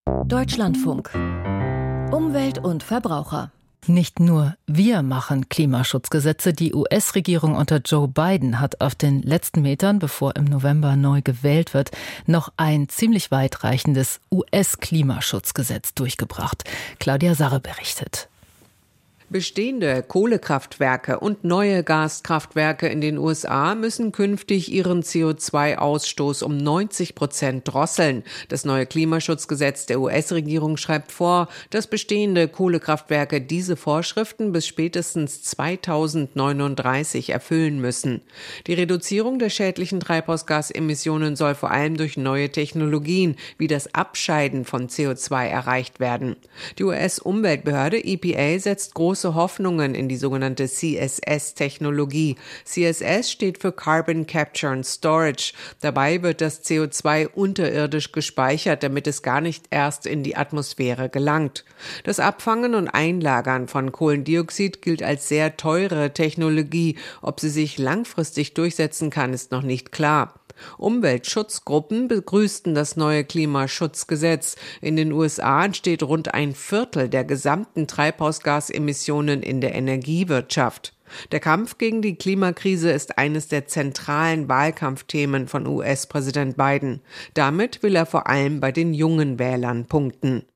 Deutschlandfunk. Umwelt und Verbraucher. Nicht nur wir machen Klimaschutzgesetze. Die US-Regierung unter Joe Biden hat auf den letzten Metern, bevor im November neu gewählt wird, noch ein ziemlich weitreichendes US-Klimaschutzgesetz durchgebracht. Claudia Sarre berichtet. Bestehende Kohlekraftwerke und neue Gaskraftwerke in den USA müssen künftig ihren CO2-Ausstoß um 90% drosseln. Das neue Klimaschutzgesetz der US-Regierung schreibt vor, dass bestehende Kohlekraftwerke diese Vorschriften bis spätestens 2039 erfüllen müssen. Die Reduzierung der schädlichen Treibhausgasemissionen soll vor allem durch neue Technologien wie das Abscheiden von CO2 erreicht werden. Die US-Umweltbehörde EPA setzt große Hoffnungen in die sogenannte CSS-Technologie. CSS steht für Carbon Capture and Storage. Dabei wird das CO2 unterirdisch gespeichert, damit es gar nicht erst in die Atmosphäre gelangt. Das Abfangen und Einlagern von Kohlendioxid gilt als sehr teure Technologie. Ob sie sich langfristig durchsetzen kann, ist noch nicht klar. Umweltschutzgruppen begrüßten das neue Klimaschutzgesetz. In den USA entsteht rund ein Viertel der gesamten Treibhausgasemissionen in der Energiewirtschaft. Der Kampf gegen die Klimakrise ist eines der zentralen Wahlkampfthemen von US-Präsident Biden. Damit will er vor allem bei den jungen Wählern punkten.